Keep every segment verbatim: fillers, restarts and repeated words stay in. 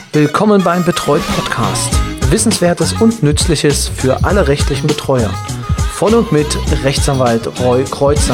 Willkommen beim Betreut Podcast. Wissenswertes und Nützliches für alle rechtlichen Betreuer. Von und mit Rechtsanwalt Roy Kreuzer.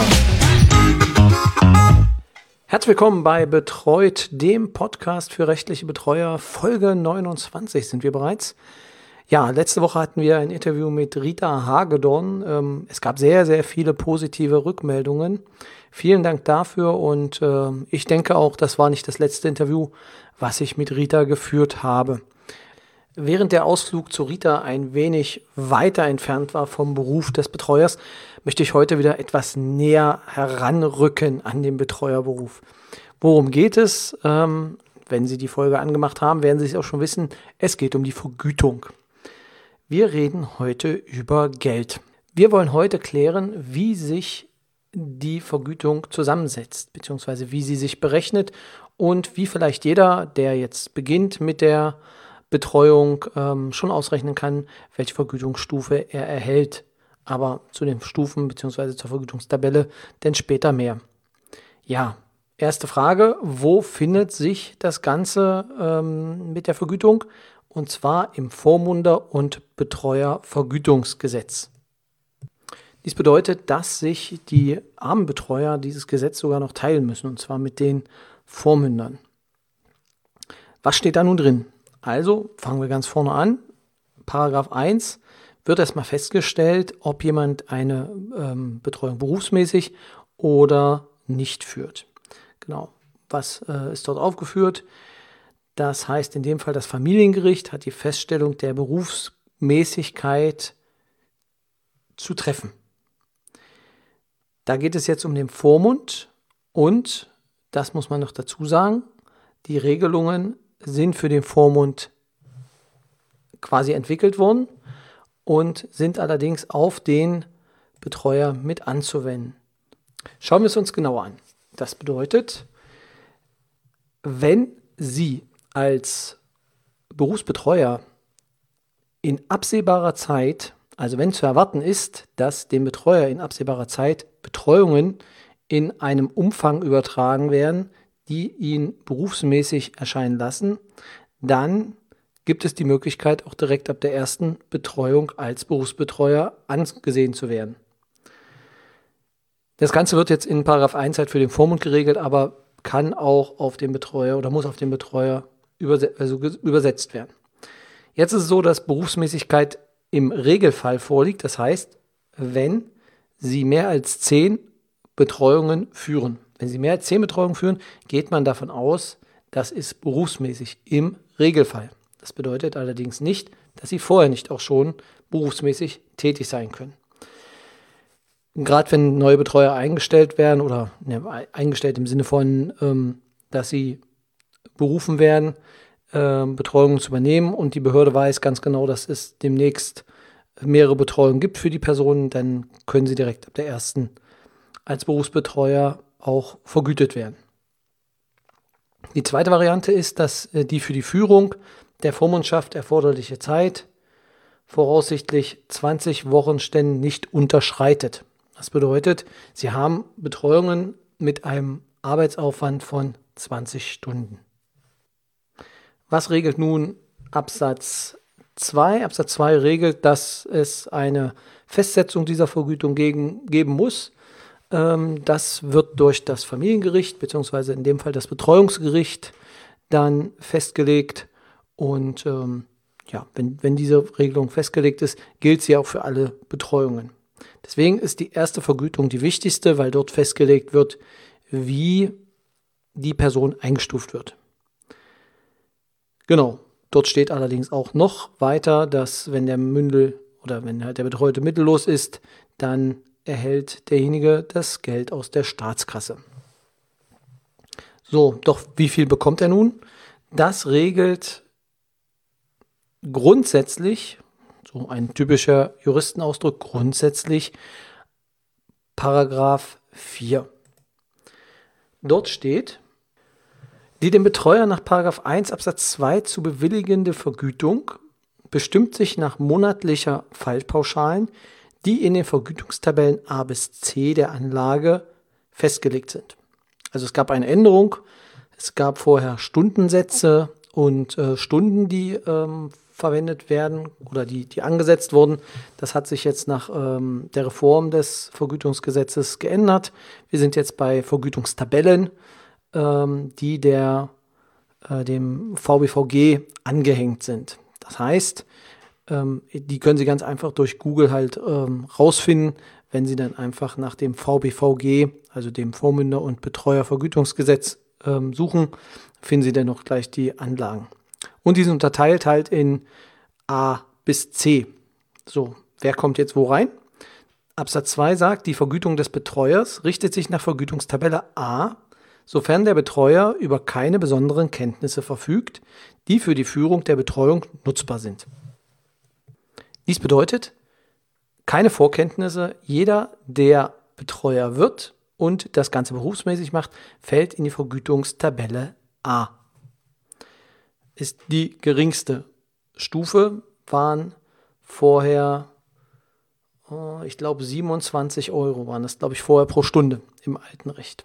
Herzlich willkommen bei Betreut, dem Podcast für rechtliche Betreuer. Folge neunundzwanzig sind wir bereits. Ja, letzte Woche hatten wir ein Interview mit Rita Hagedorn. Es gab sehr, sehr viele positive Rückmeldungen. Vielen Dank dafür und äh, ich denke auch, das war nicht das letzte Interview, was ich mit Rita geführt habe. Während der Ausflug zu Rita ein wenig weiter entfernt war vom Beruf des Betreuers, möchte ich heute wieder etwas näher heranrücken an den Betreuerberuf. Worum geht es? Ähm, wenn Sie die Folge angemacht haben, werden Sie es auch schon wissen. Es geht um die Vergütung. Wir reden heute über Geld. Wir wollen heute klären, wie sich die Vergütung zusammensetzt, beziehungsweise wie sie sich berechnet und wie vielleicht jeder, der jetzt beginnt mit der Betreuung, ähm, schon ausrechnen kann, welche Vergütungsstufe er erhält. Aber zu den Stufen beziehungsweise zur Vergütungstabelle denn später mehr. Ja, erste Frage, wo findet sich das Ganze ähm, mit der Vergütung? Und zwar im Vormunder- und Betreuervergütungsgesetz. Dies bedeutet, dass sich die armen Betreuer dieses Gesetz sogar noch teilen müssen, und zwar mit den Vormündern. Was steht da nun drin? Also fangen wir ganz vorne an. Paragraph eins wird erstmal festgestellt, ob jemand eine ähm, Betreuung berufsmäßig oder nicht führt. Genau, was äh, ist dort aufgeführt? Das heißt in dem Fall, das Familiengericht hat die Feststellung der Berufsmäßigkeit zu treffen. Da geht es jetzt um den Vormund und, das muss man noch dazu sagen, die Regelungen sind für den Vormund quasi entwickelt worden und sind allerdings auf den Betreuer mit anzuwenden. Schauen wir es uns genauer an. Das bedeutet, wenn Sie als Berufsbetreuer in absehbarer Zeit, also wenn zu erwarten ist, dass dem Betreuer in absehbarer Zeit Betreuungen in einem Umfang übertragen werden, die ihn berufsmäßig erscheinen lassen, dann gibt es die Möglichkeit, auch direkt ab der ersten Betreuung als Berufsbetreuer angesehen zu werden. Das Ganze wird jetzt in Paragraph eins halt für den Vormund geregelt, aber kann auch auf den Betreuer oder muss auf den Betreuer überse- also übersetzt werden. Jetzt ist es so, dass Berufsmäßigkeit im Regelfall vorliegt. Das heißt, wenn Sie mehr als zehn Betreuungen führen. Wenn Sie mehr als zehn Betreuungen führen, geht man davon aus, das ist berufsmäßig im Regelfall. Das bedeutet allerdings nicht, dass Sie vorher nicht auch schon berufsmäßig tätig sein können. Gerade wenn neue Betreuer eingestellt werden oder ne, eingestellt im Sinne von, ähm, dass sie berufen werden, äh, Betreuungen zu übernehmen und die Behörde weiß ganz genau, dass es demnächst mehrere Betreuungen gibt für die Personen, dann können sie direkt ab der ersten als Berufsbetreuer auch vergütet werden. Die zweite Variante ist, dass äh, die für die Führung der Vormundschaft erforderliche Zeit voraussichtlich zwanzig Wochenstunden nicht unterschreitet. Das bedeutet, Sie haben Betreuungen mit einem Arbeitsaufwand von zwanzig Stunden. Was regelt nun Absatz zwei? Absatz zwei regelt, dass es eine Festsetzung dieser Vergütung gegen, geben muss. Ähm, das wird durch das Familiengericht bzw. in dem Fall das Betreuungsgericht dann festgelegt. Und ähm, ja, wenn, wenn diese Regelung festgelegt ist, gilt sie auch für alle Betreuungen. Deswegen ist die erste Vergütung die wichtigste, weil dort festgelegt wird, wie die Person eingestuft wird. Genau, dort steht allerdings auch noch weiter, dass wenn der Mündel oder wenn halt der Betreute mittellos ist, dann erhält derjenige das Geld aus der Staatskasse. So, doch wie viel bekommt er nun? Das regelt grundsätzlich, so ein typischer Juristenausdruck, grundsätzlich Paragraph vier. Dort steht, die dem Betreuer nach Paragraph eins Absatz zwei zu bewilligende Vergütung bestimmt sich nach monatlicher Fallpauschalen, die in den Vergütungstabellen A bis C der Anlage festgelegt sind. Also es gab eine Änderung, es gab vorher Stundensätze und äh, Stunden, die ähm, verwendet werden oder die, die angesetzt wurden. Das hat sich jetzt nach ähm, der Reform des Vergütungsgesetzes geändert. Wir sind jetzt bei Vergütungstabellen, ähm, die der, äh, dem V B V G angehängt sind. Das heißt, ähm, die können Sie ganz einfach durch Google halt ähm, rausfinden, wenn Sie dann einfach nach dem V B V G, also dem Vormünder- und Betreuervergütungsgesetz, ähm, suchen, finden Sie dann noch gleich die Anlagen. Und die sind unterteilt halt in A bis C. So, wer kommt jetzt wo rein? Absatz zwei sagt, die Vergütung des Betreuers richtet sich nach Vergütungstabelle A, sofern der Betreuer über keine besonderen Kenntnisse verfügt, die für die Führung der Betreuung nutzbar sind. Dies bedeutet, keine Vorkenntnisse, jeder, der Betreuer wird und das Ganze berufsmäßig macht, fällt in die Vergütungstabelle A. Ist die geringste Stufe, waren vorher, oh, ich glaube siebenundzwanzig Euro waren das, glaube ich, vorher pro Stunde im alten Recht.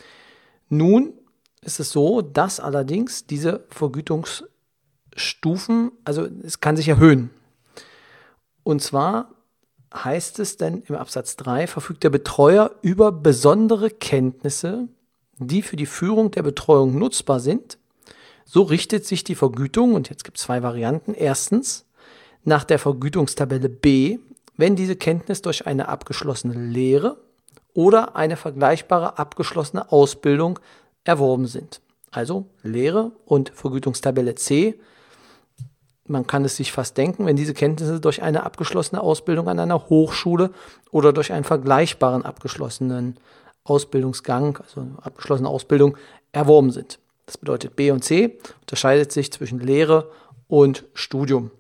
Nun ist es so, dass allerdings diese Vergütungsstufen, also es kann sich erhöhen. Und zwar heißt es denn im Absatz drei, verfügt der Betreuer über besondere Kenntnisse, die für die Führung der Betreuung nutzbar sind. So richtet sich die Vergütung, und jetzt gibt es zwei Varianten. Erstens, nach der Vergütungstabelle B, wenn diese Kenntnis durch eine abgeschlossene Lehre oder eine vergleichbare abgeschlossene Ausbildung erworben sind. Also Lehre und Vergütungstabelle C. Man kann es sich fast denken, wenn diese Kenntnisse durch eine abgeschlossene Ausbildung an einer Hochschule oder durch einen vergleichbaren abgeschlossenen Ausbildungsgang, also abgeschlossene Ausbildung, erworben sind. Das bedeutet, B und C unterscheidet sich zwischen Lehre und Studium.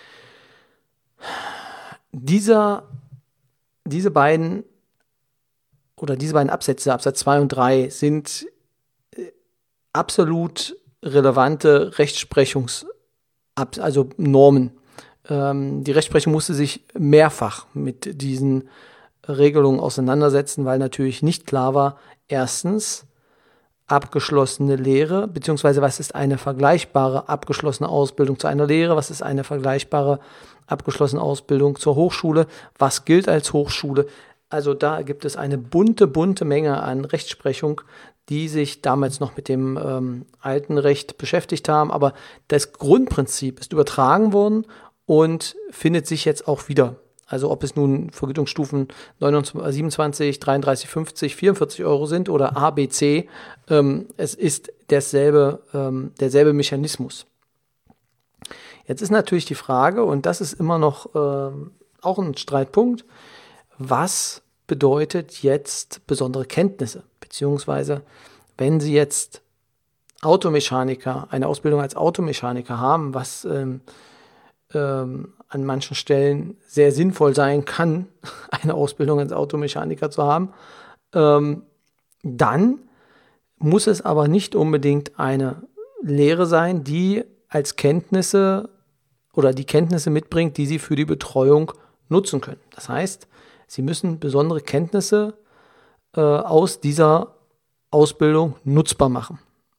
Dieser, diese beiden oder diese beiden Absätze, Absatz zwei und drei, sind absolut relevante Rechtsprechungs- also Normen. Ähm, die Rechtsprechung musste sich mehrfach mit diesen Regelungen auseinandersetzen, weil natürlich nicht klar war, erstens, abgeschlossene Lehre, beziehungsweise was ist eine vergleichbare abgeschlossene Ausbildung zu einer Lehre, was ist eine vergleichbare abgeschlossene Ausbildung zur Hochschule, was gilt als Hochschule. Also da gibt es eine bunte, bunte Menge an Rechtsprechung, die sich damals noch mit dem ähm, alten Recht beschäftigt haben, aber das Grundprinzip ist übertragen worden und findet sich jetzt auch wieder. Also ob es nun Vergütungsstufen siebenundzwanzig, dreiunddreißig, fünfzig, vierundvierzig Euro sind oder A, B, C, ähm, es ist derselbe, ähm, derselbe Mechanismus. Jetzt ist natürlich die Frage, und das ist immer noch ähm, auch ein Streitpunkt, was bedeutet jetzt besondere Kenntnisse? Beziehungsweise, wenn Sie jetzt Automechaniker, eine Ausbildung als Automechaniker haben, was ähm, ähm, an manchen Stellen sehr sinnvoll sein kann, eine Ausbildung als Automechaniker zu haben, ähm, dann muss es aber nicht unbedingt eine Lehre sein, die als Kenntnisse oder die Kenntnisse mitbringt, die Sie für die Betreuung nutzen können. Das heißt, Sie müssen besondere Kenntnisse äh, aus dieser Ausbildung nutzbar machen.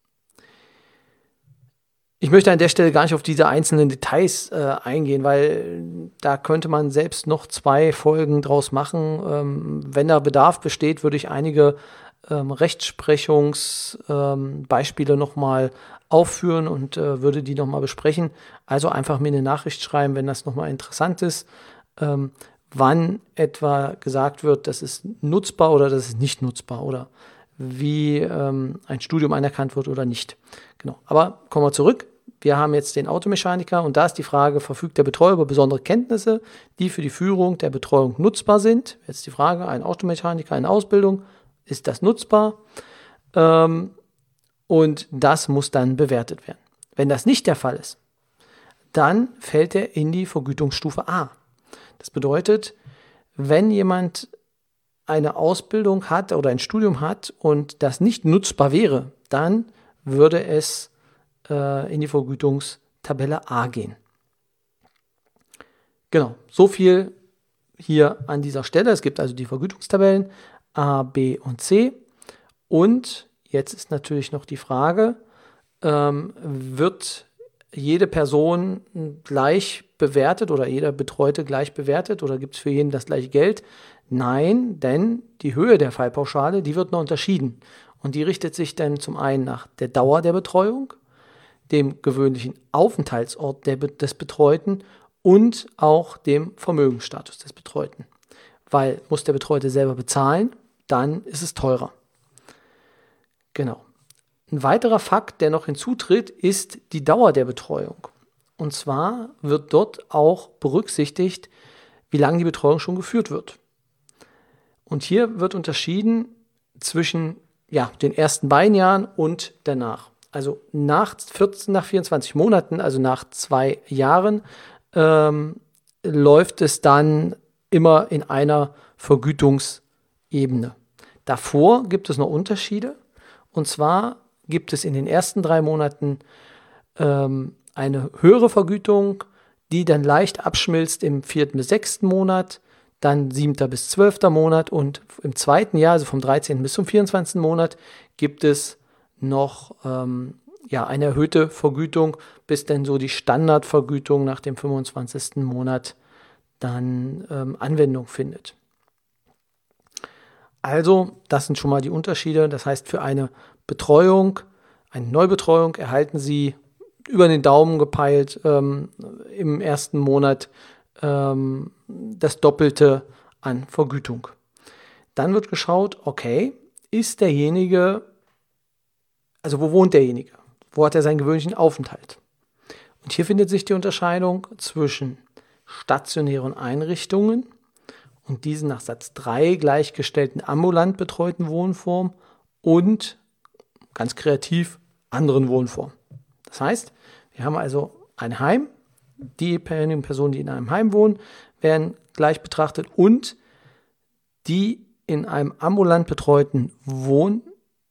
Ich möchte an der Stelle gar nicht auf diese einzelnen Details äh, eingehen, weil da könnte man selbst noch zwei Folgen draus machen. Ähm, wenn da Bedarf besteht, würde ich einige ähm, Rechtsprechungsbeispiele ähm, nochmal aufführen und äh, würde die nochmal besprechen. Also einfach mir eine Nachricht schreiben, wenn das nochmal interessant ist, ähm, wann etwa gesagt wird, das ist nutzbar oder das ist nicht nutzbar oder wie ähm, ein Studium anerkannt wird oder nicht. Genau. Aber kommen wir zurück. Wir haben jetzt den Automechaniker und da ist die Frage, verfügt der Betreuer über besondere Kenntnisse, die für die Führung der Betreuung nutzbar sind? Jetzt die Frage, ein Automechaniker, eine Ausbildung, ist das nutzbar? Ähm, und das muss dann bewertet werden. Wenn das nicht der Fall ist, dann fällt er in die Vergütungsstufe A. Das bedeutet, wenn jemand eine Ausbildung hat oder ein Studium hat und das nicht nutzbar wäre, dann würde es in die Vergütungstabelle A gehen. Genau, so viel hier an dieser Stelle. Es gibt also die Vergütungstabellen A, B und C. Und jetzt ist natürlich noch die Frage, ähm, wird jede Person gleich bewertet oder jeder Betreute gleich bewertet oder gibt es für jeden das gleiche Geld? Nein, denn die Höhe der Fallpauschale, die wird noch unterschieden. Und die richtet sich dann zum einen nach der Dauer der Betreuung, dem gewöhnlichen Aufenthaltsort der, des Betreuten und auch dem Vermögensstatus des Betreuten. Weil muss der Betreute selber bezahlen, dann ist es teurer. Genau. Ein weiterer Fakt, der noch hinzutritt, ist die Dauer der Betreuung. Und zwar wird dort auch berücksichtigt, wie lange die Betreuung schon geführt wird. Und hier wird unterschieden zwischen ja, den ersten beiden Jahren und danach. Also nach vierzehn, nach vierundzwanzig Monaten, also nach zwei Jahren, ähm, läuft es dann immer in einer Vergütungsebene. Davor gibt es noch Unterschiede. Und zwar gibt es in den ersten drei Monaten ähm, eine höhere Vergütung, die dann leicht abschmilzt im vierten bis sechsten Monat, dann siebter bis zwölfter Monat und im zweiten Jahr, also vom dreizehnten bis zum vierundzwanzigsten Monat, gibt es noch ähm, ja, eine erhöhte Vergütung, bis dann so die Standardvergütung nach dem fünfundzwanzigsten Monat dann ähm, Anwendung findet. Also, das sind schon mal die Unterschiede. Das heißt, für eine Betreuung, eine Neubetreuung erhalten Sie über den Daumen gepeilt ähm, im ersten Monat ähm, das Doppelte an Vergütung. Dann wird geschaut, okay, ist derjenige, also wo wohnt derjenige? Wo hat er seinen gewöhnlichen Aufenthalt? Und hier findet sich die Unterscheidung zwischen stationären Einrichtungen und diesen nach Satz drei gleichgestellten ambulant betreuten Wohnformen und ganz kreativ anderen Wohnformen. Das heißt, wir haben also ein Heim, die Personen, die in einem Heim wohnen, werden gleich betrachtet und die in einem ambulant betreuten Wohn,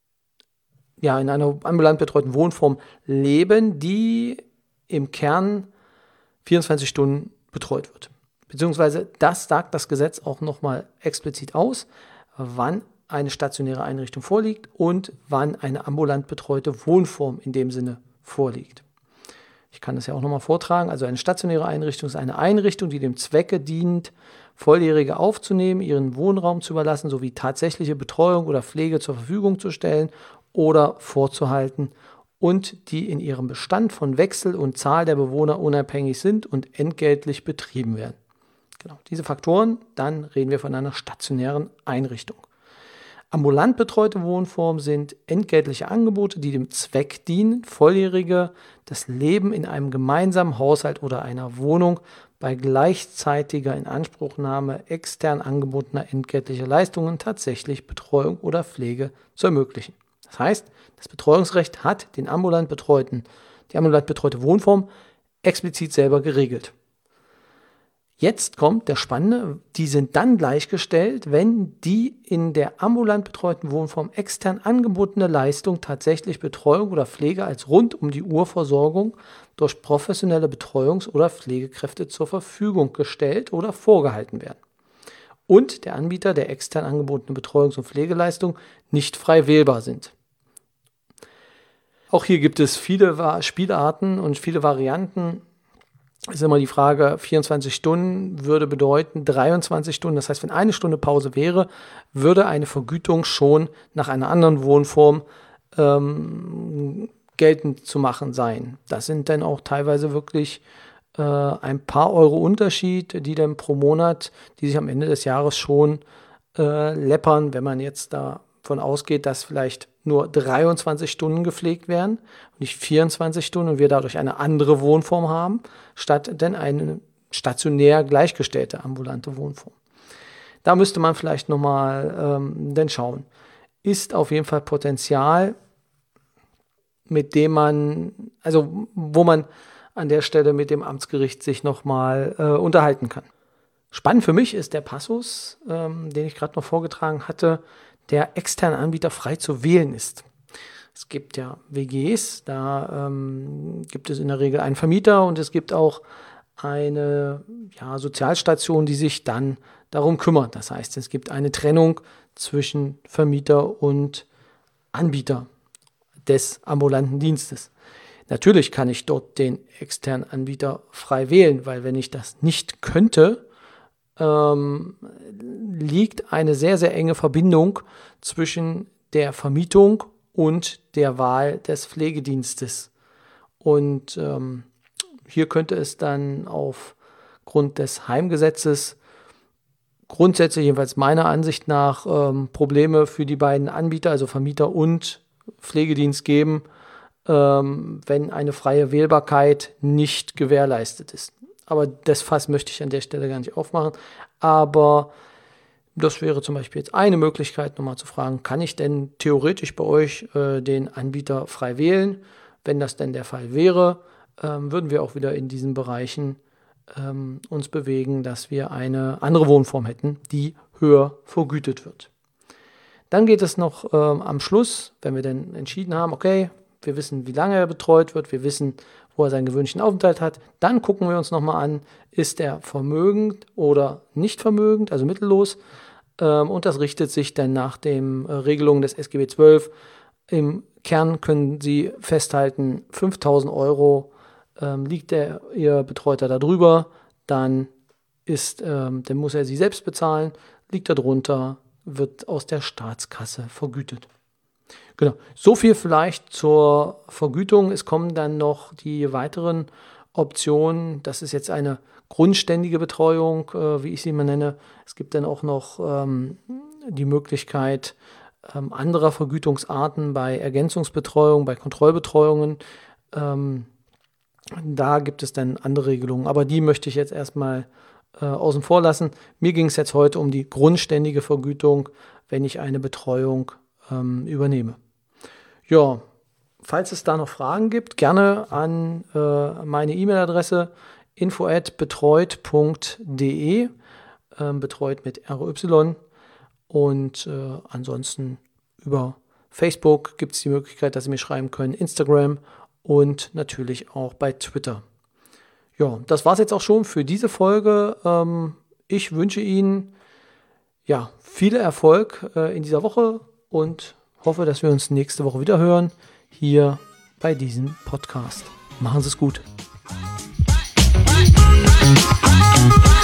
ja, in einer ambulant betreuten Wohnform leben, die im Kern vierundzwanzig Stunden betreut wird. Beziehungsweise das sagt das Gesetz auch nochmal explizit aus, wann eine stationäre Einrichtung vorliegt und wann eine ambulant betreute Wohnform in dem Sinne vorliegt. Ich kann das ja auch nochmal vortragen. Also eine stationäre Einrichtung ist eine Einrichtung, die dem Zwecke dient, Volljährige aufzunehmen, ihren Wohnraum zu überlassen, sowie tatsächliche Betreuung oder Pflege zur Verfügung zu stellen oder vorzuhalten und die in ihrem Bestand von Wechsel und Zahl der Bewohner unabhängig sind und entgeltlich betrieben werden. Genau, diese Faktoren, dann reden wir von einer stationären Einrichtung. Ambulant betreute Wohnformen sind entgeltliche Angebote, die dem Zweck dienen, Volljährige das Leben in einem gemeinsamen Haushalt oder einer Wohnung bei gleichzeitiger Inanspruchnahme extern angebotener entgeltlicher Leistungen tatsächlich Betreuung oder Pflege zu ermöglichen. Das heißt, das Betreuungsrecht hat den ambulant betreuten, die ambulant betreute Wohnform explizit selber geregelt. Jetzt kommt der Spannende, die sind dann gleichgestellt, wenn die in der ambulant betreuten Wohnform extern angebotene Leistung tatsächlich Betreuung oder Pflege als rund um die Uhr Versorgung durch professionelle Betreuungs- oder Pflegekräfte zur Verfügung gestellt oder vorgehalten werden. Und der Anbieter der extern angebotene Betreuungs- und Pflegeleistung nicht frei wählbar sind. Auch hier gibt es viele Spielarten und viele Varianten. Es ist immer die Frage, vierundzwanzig Stunden würde bedeuten dreiundzwanzig Stunden. Das heißt, wenn eine Stunde Pause wäre, würde eine Vergütung schon nach einer anderen Wohnform ähm, geltend zu machen sein. Das sind dann auch teilweise wirklich äh, ein paar Euro Unterschied, die dann pro Monat, die sich am Ende des Jahres schon äh, läppern, wenn man jetzt davon ausgeht, dass vielleicht nur dreiundzwanzig Stunden gepflegt werden und nicht vierundzwanzig Stunden und wir dadurch eine andere Wohnform haben, statt denn eine stationär gleichgestellte ambulante Wohnform. Da müsste man vielleicht nochmal ähm, denn schauen. Ist auf jeden Fall Potenzial, mit dem man, also wo man an der Stelle mit dem Amtsgericht sich nochmal äh, unterhalten kann. Spannend für mich ist der Passus, ähm, den ich gerade noch vorgetragen hatte, der externe Anbieter frei zu wählen ist. Es gibt ja W Gs, da ähm, gibt es in der Regel einen Vermieter und es gibt auch eine ja, Sozialstation, die sich dann darum kümmert. Das heißt, es gibt eine Trennung zwischen Vermieter und Anbieter des ambulanten Dienstes. Natürlich kann ich dort den externen Anbieter frei wählen, weil wenn ich das nicht könnte, ähm, liegt eine sehr, sehr enge Verbindung zwischen der Vermietung und der Wahl des Pflegedienstes. Und ähm, hier könnte es dann aufgrund des Heimgesetzes grundsätzlich, jedenfalls meiner Ansicht nach, ähm, Probleme für die beiden Anbieter, also Vermieter und Pflegedienst geben, ähm, wenn eine freie Wählbarkeit nicht gewährleistet ist. Aber das Fass möchte ich an der Stelle gar nicht aufmachen. Aber das wäre zum Beispiel jetzt eine Möglichkeit, nochmal zu fragen, kann ich denn theoretisch bei euch äh, den Anbieter frei wählen? Wenn das denn der Fall wäre, ähm, würden wir auch wieder in diesen Bereichen ähm, uns bewegen, dass wir eine andere Wohnform hätten, die höher vergütet wird. Dann geht es noch ähm, am Schluss, wenn wir dann entschieden haben, okay, wir wissen, wie lange er betreut wird, wir wissen, wo er seinen gewünschten Aufenthalt hat, dann gucken wir uns nochmal an, ist er vermögend oder nicht vermögend, also mittellos, ähm, und das richtet sich dann nach den äh, Regelungen des S G B zwölf. Im Kern können Sie festhalten, fünftausend Euro ähm, liegt der, Ihr Betreuter da drüber, dann, ist, ähm, dann muss er sie selbst bezahlen, liegt da drunter, wird aus der Staatskasse vergütet. Genau, so viel vielleicht zur Vergütung. Es kommen dann noch die weiteren Optionen. Das ist jetzt eine grundständige Betreuung, äh, wie ich sie mal nenne. Es gibt dann auch noch ähm, die Möglichkeit ähm, anderer Vergütungsarten bei Ergänzungsbetreuung, bei Kontrollbetreuungen. Ähm, da gibt es dann andere Regelungen, aber die möchte ich jetzt erstmal äh, außen vor lassen. Mir ging es jetzt heute um die grundständige Vergütung, wenn ich eine Betreuung ähm, übernehme. Ja, falls es da noch Fragen gibt, gerne an äh, meine E-Mail-Adresse info at betreut punkt de, äh, betreut mit R Y. Und äh, ansonsten über Facebook gibt es die Möglichkeit, dass Sie mir schreiben können, Instagram und natürlich auch bei Twitter. Ja, das war es jetzt auch schon für diese Folge. Ähm, ich wünsche Ihnen ja, viel Erfolg äh, in dieser Woche und hoffe, dass wir uns nächste Woche wieder hören, hier bei diesem Podcast. Machen Sie es gut.